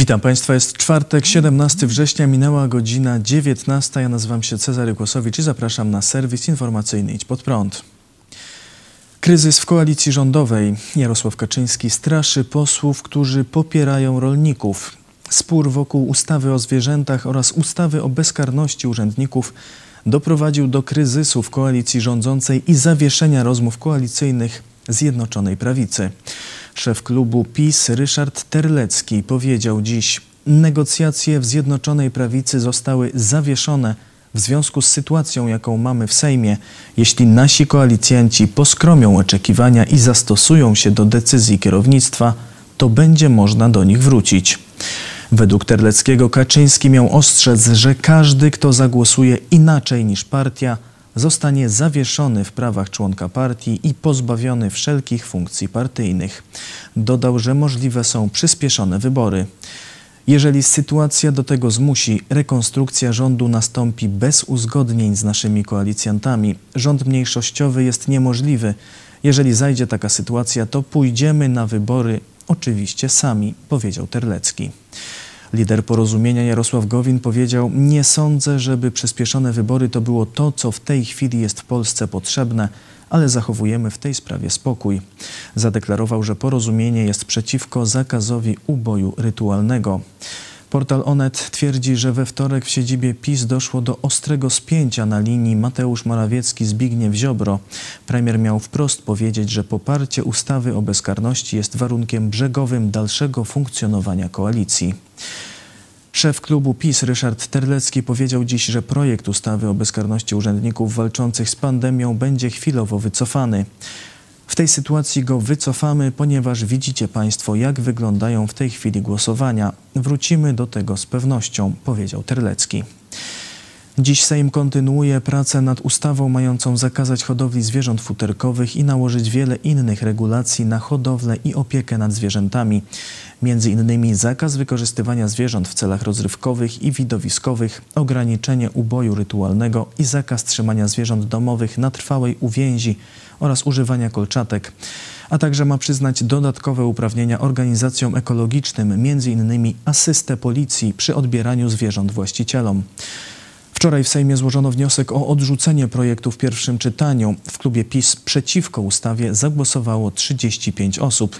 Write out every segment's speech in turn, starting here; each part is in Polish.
Witam Państwa, jest czwartek, 17 września, minęła godzina 19. Ja nazywam się Cezary Kłosowicz i zapraszam na serwis informacyjny Idź Pod Prąd. Kryzys w koalicji rządowej. Jarosław Kaczyński straszy posłów, którzy popierają rolników. Spór wokół ustawy o zwierzętach oraz ustawy o bezkarności urzędników doprowadził do kryzysu w koalicji rządzącej i zawieszenia rozmów koalicyjnych Zjednoczonej Prawicy. Szef klubu PiS Ryszard Terlecki powiedział dziś: negocjacje w Zjednoczonej Prawicy zostały zawieszone w związku z sytuacją, jaką mamy w Sejmie. Jeśli nasi koalicjanci poskromią oczekiwania i zastosują się do decyzji kierownictwa, to będzie można do nich wrócić. Według Terleckiego Kaczyński miał ostrzec, że każdy, kto zagłosuje inaczej niż partia, zostanie zawieszony w prawach członka partii i pozbawiony wszelkich funkcji partyjnych. Dodał, że możliwe są przyspieszone wybory. Jeżeli sytuacja do tego zmusi, rekonstrukcja rządu nastąpi bez uzgodnień z naszymi koalicjantami. Rząd mniejszościowy jest niemożliwy. Jeżeli zajdzie taka sytuacja, to pójdziemy na wybory, oczywiście sami, powiedział Terlecki. Lider Porozumienia Jarosław Gowin powiedział: nie sądzę, żeby przyspieszone wybory to było to, co w tej chwili jest w Polsce potrzebne, ale zachowujemy w tej sprawie spokój. Zadeklarował, że Porozumienie jest przeciwko zakazowi uboju rytualnego. Portal Onet twierdzi, że we wtorek w siedzibie PiS doszło do ostrego spięcia na linii Mateusz Morawiecki-Zbigniew Ziobro. Premier miał wprost powiedzieć, że poparcie ustawy o bezkarności jest warunkiem brzegowym dalszego funkcjonowania koalicji. Szef klubu PiS Ryszard Terlecki powiedział dziś, że projekt ustawy o bezkarności urzędników walczących z pandemią będzie chwilowo wycofany. W tej sytuacji go wycofamy, ponieważ widzicie Państwo, jak wyglądają w tej chwili głosowania. Wrócimy do tego z pewnością, powiedział Terlecki. Dziś Sejm kontynuuje pracę nad ustawą mającą zakazać hodowli zwierząt futerkowych i nałożyć wiele innych regulacji na hodowlę i opiekę nad zwierzętami. Między innymi zakaz wykorzystywania zwierząt w celach rozrywkowych i widowiskowych, ograniczenie uboju rytualnego i zakaz trzymania zwierząt domowych na trwałej uwięzi oraz używania kolczatek, a także ma przyznać dodatkowe uprawnienia organizacjom ekologicznym, między innymi asystę policji przy odbieraniu zwierząt właścicielom. Wczoraj w Sejmie złożono wniosek o odrzucenie projektu w pierwszym czytaniu. W klubie PiS przeciwko ustawie zagłosowało 35 osób.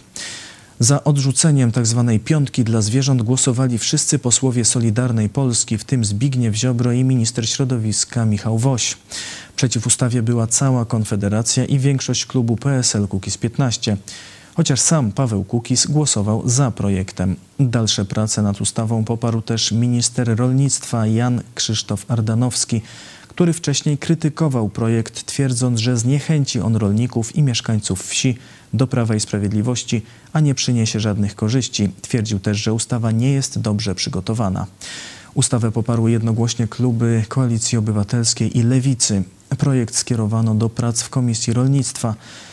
Za odrzuceniem tzw. piątki dla zwierząt głosowali wszyscy posłowie Solidarnej Polski, w tym Zbigniew Ziobro i minister środowiska Michał Woś. Przeciw ustawie była cała Konfederacja i większość klubu PSL-Kukiz15. Chociaż sam Paweł Kukiz głosował za projektem. Dalsze prace nad ustawą poparł też minister rolnictwa Jan Krzysztof Ardanowski, który wcześniej krytykował projekt, twierdząc, że zniechęci on rolników i mieszkańców wsi do Prawa i Sprawiedliwości, a nie przyniesie żadnych korzyści. Twierdził też, że ustawa nie jest dobrze przygotowana. Ustawę poparły jednogłośnie kluby Koalicji Obywatelskiej i Lewicy. Projekt skierowano do prac w Komisji Rolnictwa.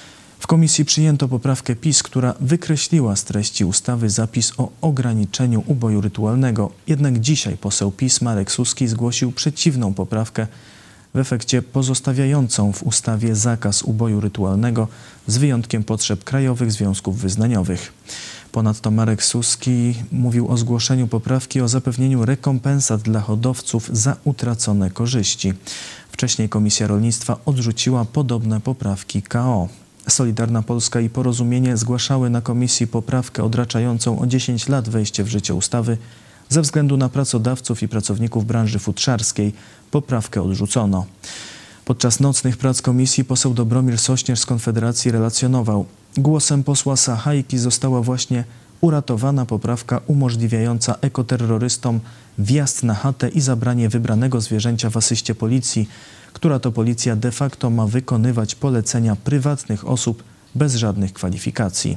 W komisji przyjęto poprawkę PiS, która wykreśliła z treści ustawy zapis o ograniczeniu uboju rytualnego. Jednak dzisiaj poseł PiS Marek Suski zgłosił przeciwną poprawkę, w efekcie pozostawiającą w ustawie zakaz uboju rytualnego z wyjątkiem potrzeb krajowych związków wyznaniowych. Ponadto Marek Suski mówił o zgłoszeniu poprawki o zapewnieniu rekompensat dla hodowców za utracone korzyści. Wcześniej Komisja Rolnictwa odrzuciła podobne poprawki KO. Solidarna Polska i Porozumienie zgłaszały na komisji poprawkę odraczającą o 10 lat wejście w życie ustawy. Ze względu na pracodawców i pracowników branży futrzarskiej poprawkę odrzucono. Podczas nocnych prac komisji poseł Dobromir Sośnierz z Konfederacji relacjonował: głosem posła Sachajki została właśnie uratowana poprawka umożliwiająca ekoterrorystom wjazd na chatę i zabranie wybranego zwierzęcia w asyście policji, która to policja de facto ma wykonywać polecenia prywatnych osób bez żadnych kwalifikacji.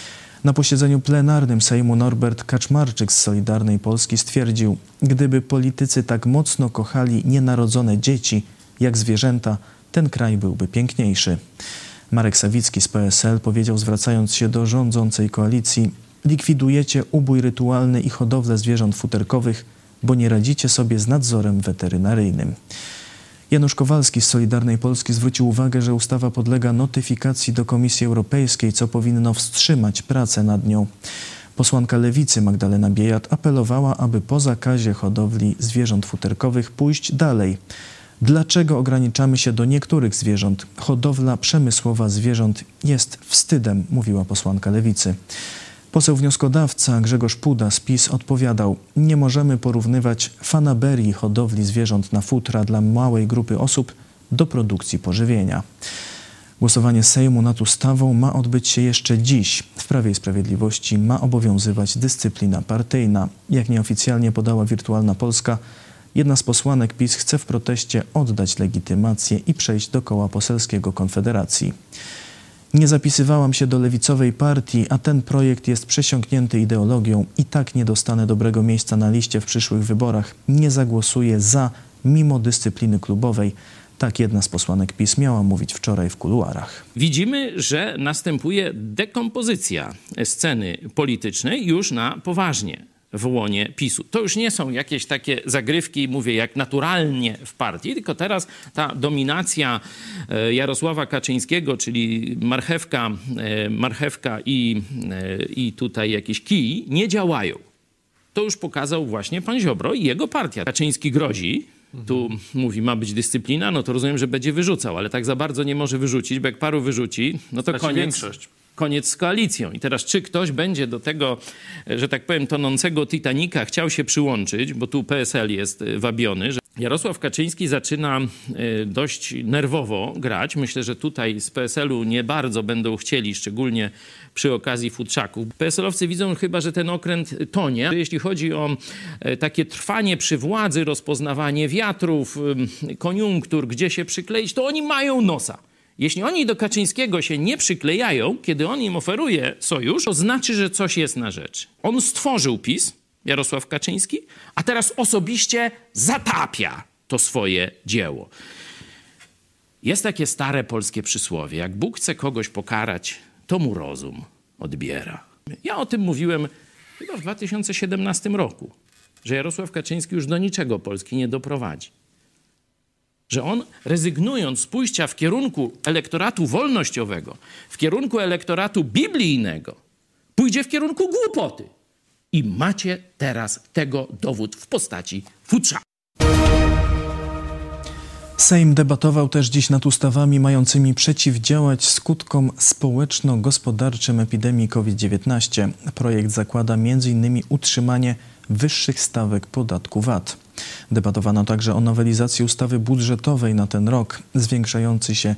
Na posiedzeniu plenarnym Sejmu Norbert Kaczmarczyk z Solidarnej Polski stwierdził: gdyby politycy tak mocno kochali nienarodzone dzieci jak zwierzęta, ten kraj byłby piękniejszy. Marek Sawicki z PSL powiedział, zwracając się do rządzącej koalicji: likwidujecie ubój rytualny i hodowlę zwierząt futerkowych, bo nie radzicie sobie z nadzorem weterynaryjnym. Janusz Kowalski z Solidarnej Polski zwrócił uwagę, że ustawa podlega notyfikacji do Komisji Europejskiej, co powinno wstrzymać pracę nad nią. Posłanka Lewicy Magdalena Biejat apelowała, aby po zakazie hodowli zwierząt futerkowych pójść dalej. Dlaczego ograniczamy się do niektórych zwierząt? Hodowla przemysłowa zwierząt jest wstydem, mówiła posłanka Lewicy. Poseł wnioskodawca Grzegorz Puda z PiS odpowiadał: nie możemy porównywać fanaberii hodowli zwierząt na futra dla małej grupy osób do produkcji pożywienia. Głosowanie Sejmu nad ustawą ma odbyć się jeszcze dziś. W Prawie i Sprawiedliwości ma obowiązywać dyscyplina partyjna. Jak nieoficjalnie podała Wirtualna Polska, jedna z posłanek PiS chce w proteście oddać legitymację i przejść do koła poselskiego Konfederacji. Nie zapisywałam się do lewicowej partii, a ten projekt jest przesiąknięty ideologią. I tak nie dostanę dobrego miejsca na liście w przyszłych wyborach. Nie zagłosuję za, mimo dyscypliny klubowej. Tak jedna z posłanek PiS miała mówić wczoraj w kuluarach. Widzimy, że następuje dekompozycja sceny politycznej już na poważnie w łonie PiS-u. To już nie są jakieś takie zagrywki, mówię, jak naturalnie w partii, tylko teraz ta dominacja Jarosława Kaczyńskiego, czyli marchewka i tutaj jakiś kij, nie działają. To już pokazał właśnie pan Ziobro i jego partia. Kaczyński grozi, tu mówi, ma być dyscyplina, no to rozumiem, że będzie wyrzucał, ale tak za bardzo nie może wyrzucić, bo jak paru wyrzuci, no to koniec z koalicją. I teraz czy ktoś będzie do tego, że tak powiem, tonącego Titanica chciał się przyłączyć, bo tu PSL jest wabiony, że Jarosław Kaczyński zaczyna dość nerwowo grać. Myślę, że tutaj z PSL-u nie bardzo będą chcieli, szczególnie przy okazji futrzaków. PSL-owcy widzą chyba, że ten okręt tonie. Jeśli chodzi o takie trwanie przy władzy, rozpoznawanie wiatrów, koniunktur, gdzie się przykleić, to oni mają nosa. Jeśli oni do Kaczyńskiego się nie przyklejają, kiedy on im oferuje sojusz, to znaczy, że coś jest na rzecz. On stworzył PiS, Jarosław Kaczyński, a teraz osobiście zatapia to swoje dzieło. Jest takie stare polskie przysłowie: jak Bóg chce kogoś pokarać, to mu rozum odbiera. Ja o tym mówiłem chyba w 2017 roku, że Jarosław Kaczyński już do niczego Polski nie doprowadzi. Że on, rezygnując z pójścia w kierunku elektoratu wolnościowego, w kierunku elektoratu biblijnego, pójdzie w kierunku głupoty. I macie teraz tego dowód w postaci futrza. Sejm debatował też dziś nad ustawami mającymi przeciwdziałać skutkom społeczno-gospodarczym epidemii COVID-19. Projekt zakłada m.in. utrzymanie wyższych stawek podatku VAT. Debatowano także o nowelizacji ustawy budżetowej na ten rok, zwiększającej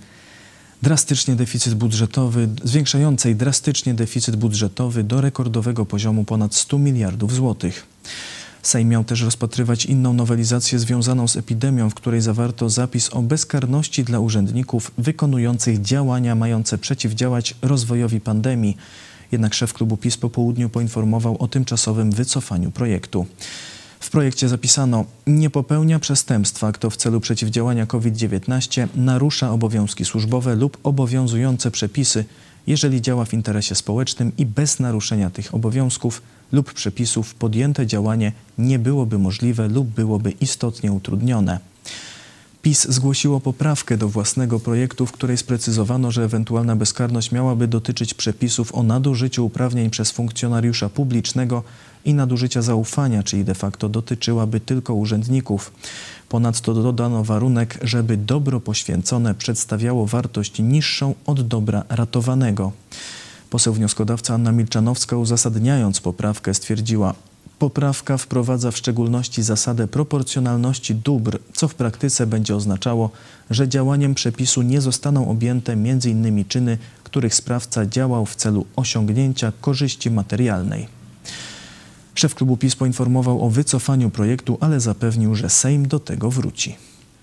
drastycznie deficyt budżetowy do rekordowego poziomu ponad 100 miliardów złotych. Sejm miał też rozpatrywać inną nowelizację związaną z epidemią, w której zawarto zapis o bezkarności dla urzędników wykonujących działania mające przeciwdziałać rozwojowi pandemii. Jednak szef klubu PiS po południu poinformował o tymczasowym wycofaniu projektu. W projekcie zapisano: nie popełnia przestępstwa, kto w celu przeciwdziałania COVID-19 narusza obowiązki służbowe lub obowiązujące przepisy, jeżeli działa w interesie społecznym i bez naruszenia tych obowiązków lub przepisów podjęte działanie nie byłoby możliwe lub byłoby istotnie utrudnione. PiS zgłosiło poprawkę do własnego projektu, w której sprecyzowano, że ewentualna bezkarność miałaby dotyczyć przepisów o nadużyciu uprawnień przez funkcjonariusza publicznego i nadużycia zaufania, czyli de facto dotyczyłaby tylko urzędników. Ponadto dodano warunek, żeby dobro poświęcone przedstawiało wartość niższą od dobra ratowanego. Poseł wnioskodawca Anna Milczanowska, uzasadniając poprawkę, stwierdziła: poprawka wprowadza w szczególności zasadę proporcjonalności dóbr, co w praktyce będzie oznaczało, że działaniem przepisu nie zostaną objęte m.in. czyny, których sprawca działał w celu osiągnięcia korzyści materialnej. Szef klubu PiS poinformował o wycofaniu projektu, ale zapewnił, że Sejm do tego wróci.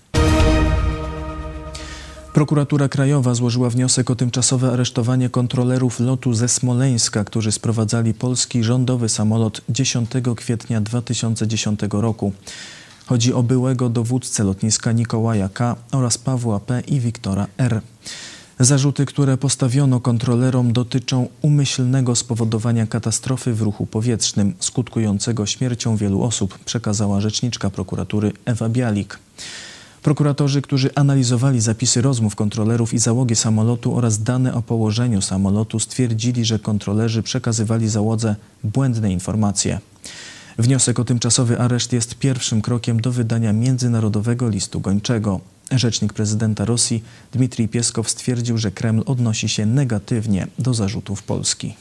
Prokuratura Krajowa złożyła wniosek o tymczasowe aresztowanie kontrolerów lotu ze Smoleńska, którzy sprowadzali polski rządowy samolot 10 kwietnia 2010 roku. Chodzi o byłego dowódcę lotniska Mikołaja K. oraz Pawła P. i Wiktora R. Zarzuty, które postawiono kontrolerom, dotyczą umyślnego spowodowania katastrofy w ruchu powietrznym, skutkującego śmiercią wielu osób, przekazała rzeczniczka prokuratury Ewa Bialik. Prokuratorzy, którzy analizowali zapisy rozmów kontrolerów i załogi samolotu oraz dane o położeniu samolotu, stwierdzili, że kontrolerzy przekazywali załodze błędne informacje. Wniosek o tymczasowy areszt jest pierwszym krokiem do wydania międzynarodowego listu gończego. Rzecznik prezydenta Rosji Dmitrij Pieskow stwierdził, że Kreml odnosi się negatywnie do zarzutów Polski.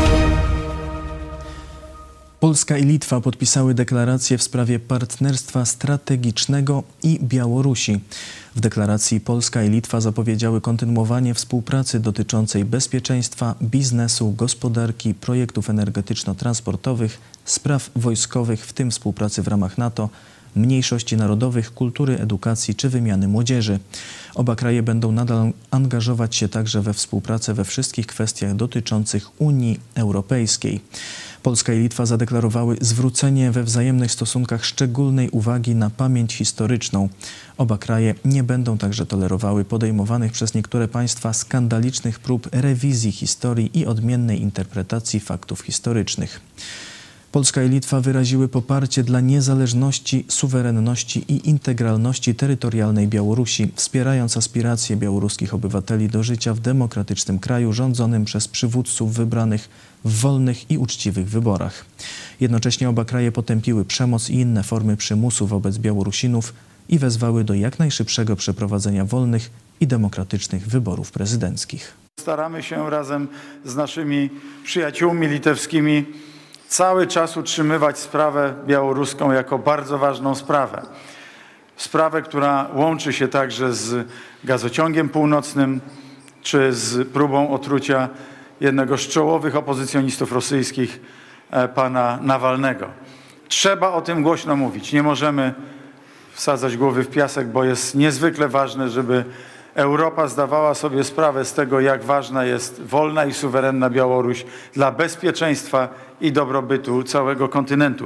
Polska i Litwa podpisały deklarację w sprawie partnerstwa strategicznego i Białorusi. W deklaracji Polska i Litwa zapowiedziały kontynuowanie współpracy dotyczącej bezpieczeństwa, biznesu, gospodarki, projektów energetyczno-transportowych, spraw wojskowych, w tym współpracy w ramach NATO, mniejszości narodowych, kultury, edukacji czy wymiany młodzieży. Oba kraje będą nadal angażować się także we współpracę we wszystkich kwestiach dotyczących Unii Europejskiej. Polska i Litwa zadeklarowały zwrócenie we wzajemnych stosunkach szczególnej uwagi na pamięć historyczną. Oba kraje nie będą także tolerowały podejmowanych przez niektóre państwa skandalicznych prób rewizji historii i odmiennej interpretacji faktów historycznych. Polska i Litwa wyraziły poparcie dla niezależności, suwerenności i integralności terytorialnej Białorusi, wspierając aspiracje białoruskich obywateli do życia w demokratycznym kraju rządzonym przez przywódców wybranych w wolnych i uczciwych wyborach. Jednocześnie oba kraje potępiły przemoc i inne formy przymusu wobec Białorusinów i wezwały do jak najszybszego przeprowadzenia wolnych i demokratycznych wyborów prezydenckich. Staramy się razem z naszymi przyjaciółmi litewskimi cały czas utrzymywać sprawę białoruską jako bardzo ważną sprawę. Sprawę, która łączy się także z gazociągiem północnym, czy z próbą otrucia jednego z czołowych opozycjonistów rosyjskich, pana Nawalnego. Trzeba o tym głośno mówić. Nie możemy wsadzać głowy w piasek, bo jest niezwykle ważne, żeby Europa zdawała sobie sprawę z tego, jak ważna jest wolna i suwerenna Białoruś dla bezpieczeństwa i dobrobytu całego kontynentu.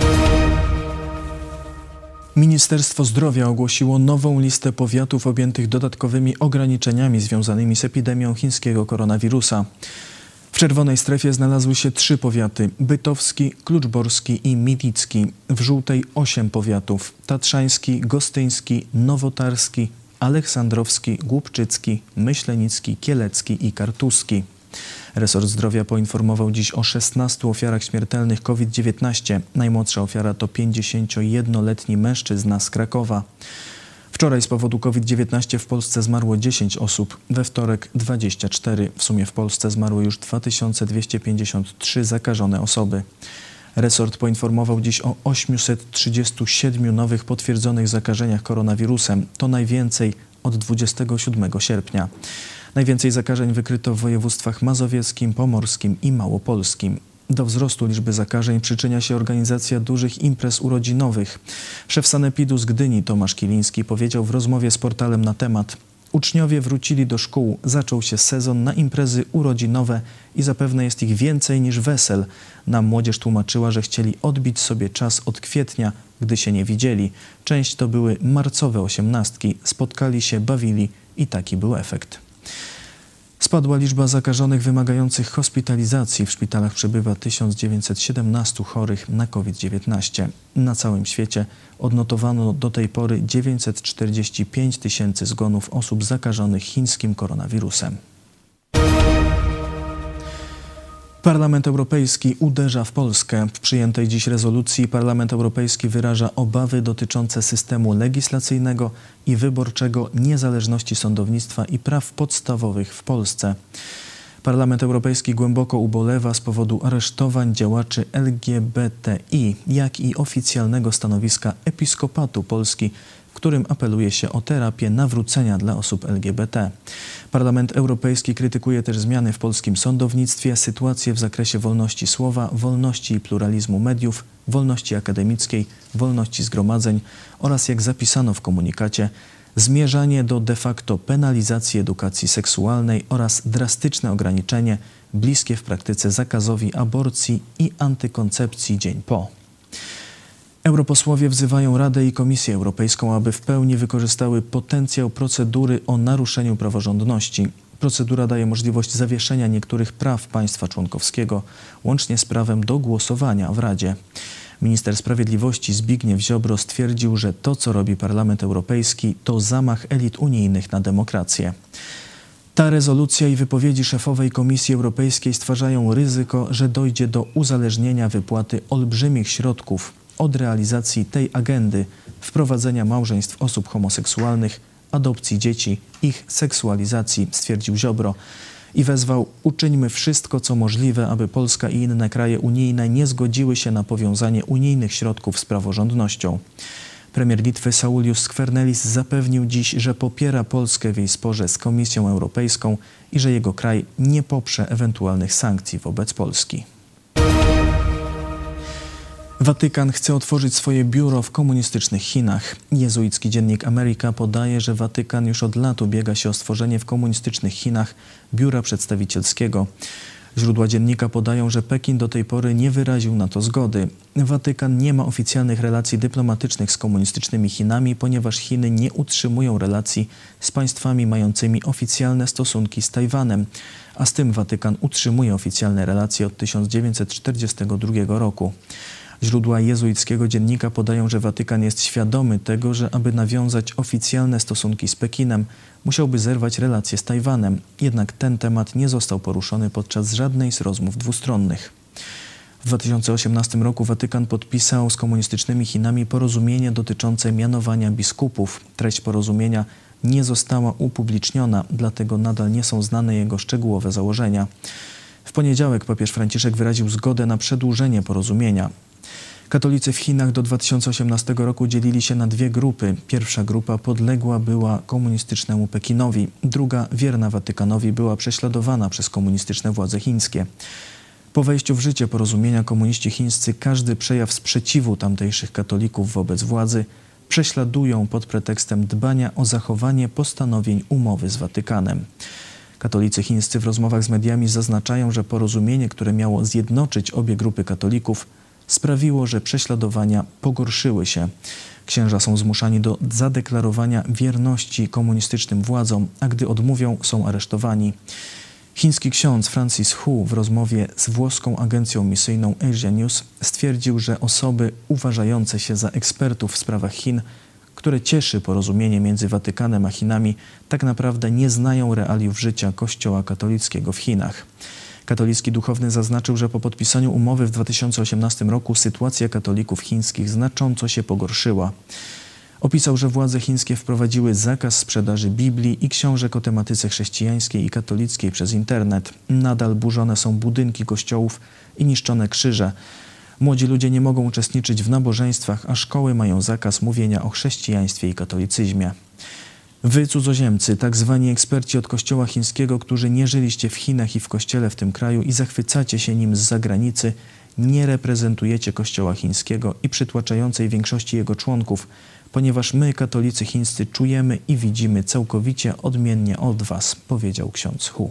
Ministerstwo Zdrowia ogłosiło nową listę powiatów objętych dodatkowymi ograniczeniami związanymi z epidemią chińskiego koronawirusa. W czerwonej strefie znalazły się 3 powiaty: bytowski, kluczborski i milicki. W żółtej 8 powiatów: tatrzański, gostyński, nowotarski, aleksandrowski, głubczycki, myślenicki, kielecki i kartuski. Resort Zdrowia poinformował dziś o 16 ofiarach śmiertelnych COVID-19. Najmłodsza ofiara to 51-letni mężczyzna z Krakowa. Wczoraj z powodu COVID-19 w Polsce zmarło 10 osób, we wtorek 24. W sumie w Polsce zmarły już 2253 zakażone osoby. Resort poinformował dziś o 837 nowych potwierdzonych zakażeniach koronawirusem. To najwięcej od 27 sierpnia. Najwięcej zakażeń wykryto w województwach mazowieckim, pomorskim i małopolskim. Do wzrostu liczby zakażeń przyczynia się organizacja dużych imprez urodzinowych. Szef sanepidu z Gdyni Tomasz Kiliński powiedział w rozmowie z portalem Na Temat: uczniowie wrócili do szkół, zaczął się sezon na imprezy urodzinowe i zapewne jest ich więcej niż wesel. Nam młodzież tłumaczyła, że chcieli odbić sobie czas od kwietnia, gdy się nie widzieli. Część to były marcowe osiemnastki, spotkali się, bawili i taki był efekt. Spadła liczba zakażonych wymagających hospitalizacji. W szpitalach przebywa 1917 chorych na COVID-19. Na całym świecie odnotowano do tej pory 945 tysięcy zgonów osób zakażonych chińskim koronawirusem. Parlament Europejski uderza w Polskę. W przyjętej dziś rezolucji Parlament Europejski wyraża obawy dotyczące systemu legislacyjnego i wyborczego, niezależności sądownictwa i praw podstawowych w Polsce. Parlament Europejski głęboko ubolewa z powodu aresztowań działaczy LGBTI, jak i oficjalnego stanowiska Episkopatu Polski, w którym apeluje się o terapię nawrócenia dla osób LGBT. Parlament Europejski krytykuje też zmiany w polskim sądownictwie, sytuację w zakresie wolności słowa, wolności i pluralizmu mediów, wolności akademickiej, wolności zgromadzeń oraz, jak zapisano w komunikacie, zmierzanie do de facto penalizacji edukacji seksualnej oraz drastyczne ograniczenie bliskie w praktyce zakazowi aborcji i antykoncepcji dzień po. Europosłowie wzywają Radę i Komisję Europejską, aby w pełni wykorzystały potencjał procedury o naruszeniu praworządności. Procedura daje możliwość zawieszenia niektórych praw państwa członkowskiego, łącznie z prawem do głosowania w Radzie. Minister Sprawiedliwości Zbigniew Ziobro stwierdził, że to, co robi Parlament Europejski, to zamach elit unijnych na demokrację. Ta rezolucja i wypowiedzi szefowej Komisji Europejskiej stwarzają ryzyko, że dojdzie do uzależnienia wypłaty olbrzymich środków od realizacji tej agendy, wprowadzenia małżeństw osób homoseksualnych, adopcji dzieci, ich seksualizacji, stwierdził Ziobro i wezwał: uczyńmy wszystko, co możliwe, aby Polska i inne kraje unijne nie zgodziły się na powiązanie unijnych środków z praworządnością. Premier Litwy Saulius Skvernelis zapewnił dziś, że popiera Polskę w jej sporze z Komisją Europejską i że jego kraj nie poprze ewentualnych sankcji wobec Polski. Watykan chce otworzyć swoje biuro w komunistycznych Chinach. Jezuicki dziennik America podaje, że Watykan już od lat ubiega się o stworzenie w komunistycznych Chinach biura przedstawicielskiego. Źródła dziennika podają, że Pekin do tej pory nie wyraził na to zgody. Watykan nie ma oficjalnych relacji dyplomatycznych z komunistycznymi Chinami, ponieważ Chiny nie utrzymują relacji z państwami mającymi oficjalne stosunki z Tajwanem, a z tym Watykan utrzymuje oficjalne relacje od 1942 roku. Źródła jezuickiego dziennika podają, że Watykan jest świadomy tego, że aby nawiązać oficjalne stosunki z Pekinem, musiałby zerwać relacje z Tajwanem. Jednak ten temat nie został poruszony podczas żadnej z rozmów dwustronnych. W 2018 roku Watykan podpisał z komunistycznymi Chinami porozumienie dotyczące mianowania biskupów. Treść porozumienia nie została upubliczniona, dlatego nadal nie są znane jego szczegółowe założenia. W poniedziałek papież Franciszek wyraził zgodę na przedłużenie porozumienia. Katolicy w Chinach do 2018 roku dzielili się na dwie grupy. Pierwsza grupa podległa była komunistycznemu Pekinowi, druga, wierna Watykanowi, była prześladowana przez komunistyczne władze chińskie. Po wejściu w życie porozumienia komuniści chińscy każdy przejaw sprzeciwu tamtejszych katolików wobec władzy prześladują pod pretekstem dbania o zachowanie postanowień umowy z Watykanem. Katolicy chińscy w rozmowach z mediami zaznaczają, że porozumienie, które miało zjednoczyć obie grupy katolików, sprawiło, że prześladowania pogorszyły się. Księża są zmuszani do zadeklarowania wierności komunistycznym władzom, a gdy odmówią, są aresztowani. Chiński ksiądz Francis Hu w rozmowie z włoską agencją misyjną Asia News stwierdził, że osoby uważające się za ekspertów w sprawach Chin, które cieszy porozumienie między Watykanem a Chinami, tak naprawdę nie znają realiów życia Kościoła katolickiego w Chinach. Katolicki duchowny zaznaczył, że po podpisaniu umowy w 2018 roku sytuacja katolików chińskich znacząco się pogorszyła. Opisał, że władze chińskie wprowadziły zakaz sprzedaży Biblii i książek o tematyce chrześcijańskiej i katolickiej przez internet. Nadal burzone są budynki kościołów i niszczone krzyże. Młodzi ludzie nie mogą uczestniczyć w nabożeństwach, a szkoły mają zakaz mówienia o chrześcijaństwie i katolicyzmie. Wy, cudzoziemcy, tak zwani eksperci od Kościoła chińskiego, którzy nie żyliście w Chinach i w Kościele w tym kraju i zachwycacie się nim z zagranicy, nie reprezentujecie Kościoła chińskiego i przytłaczającej większości jego członków, ponieważ my, katolicy chińscy, czujemy i widzimy całkowicie odmiennie od was, powiedział ksiądz Hu.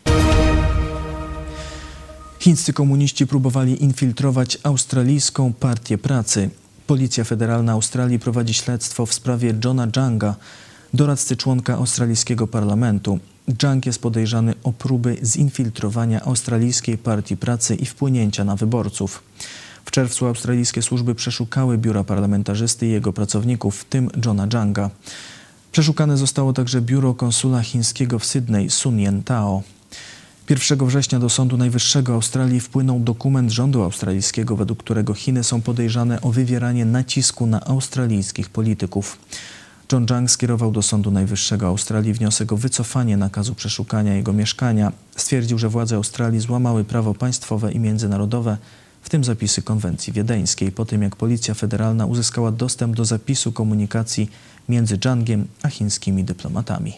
Chińscy komuniści próbowali infiltrować australijską partię pracy. Policja Federalna Australii prowadzi śledztwo w sprawie Johna Zhanga, doradcy członka australijskiego parlamentu. Zhang jest podejrzany o próby zinfiltrowania australijskiej partii pracy i wpłynięcia na wyborców. W czerwcu australijskie służby przeszukały biura parlamentarzysty i jego pracowników, w tym Johna Zhanga. Przeszukane zostało także biuro konsula chińskiego w Sydney, Sun Yentao. 1 września do Sądu Najwyższego Australii wpłynął dokument rządu australijskiego, według którego Chiny są podejrzane o wywieranie nacisku na australijskich polityków. John Zhang skierował do Sądu Najwyższego Australii wniosek o wycofanie nakazu przeszukania jego mieszkania. Stwierdził, że władze Australii złamały prawo państwowe i międzynarodowe, w tym zapisy konwencji wiedeńskiej, po tym jak Policja Federalna uzyskała dostęp do zapisu komunikacji między Zhangiem a chińskimi dyplomatami.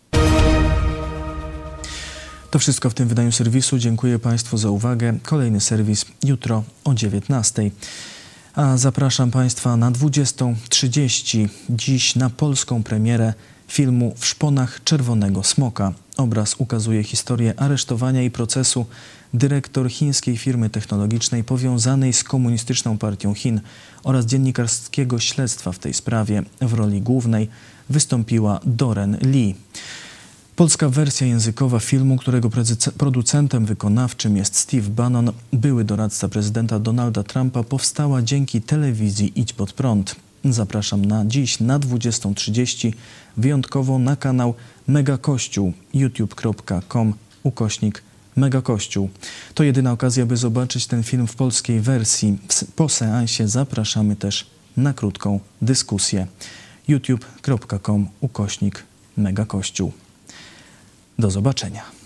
To wszystko w tym wydaniu serwisu. Dziękuję Państwu za uwagę. Kolejny serwis jutro o 19:00. A zapraszam Państwa na 20:30 dziś na polską premierę filmu W szponach czerwonego smoka. Obraz ukazuje historię aresztowania i procesu dyrektor chińskiej firmy technologicznej powiązanej z Komunistyczną Partią Chin oraz dziennikarskiego śledztwa w tej sprawie. W roli głównej wystąpiła Doren Lee. Polska wersja językowa filmu, którego producentem wykonawczym jest Steve Bannon, były doradca prezydenta Donalda Trumpa, powstała dzięki telewizji Idź Pod Prąd. Zapraszam na dziś na 20:30 wyjątkowo na kanał Mega Kościół youtube.com/Mega Kościół. To jedyna okazja, by zobaczyć ten film w polskiej wersji. Po seansie zapraszamy też na krótką dyskusję. youtube.com/Mega Kościół. Do zobaczenia.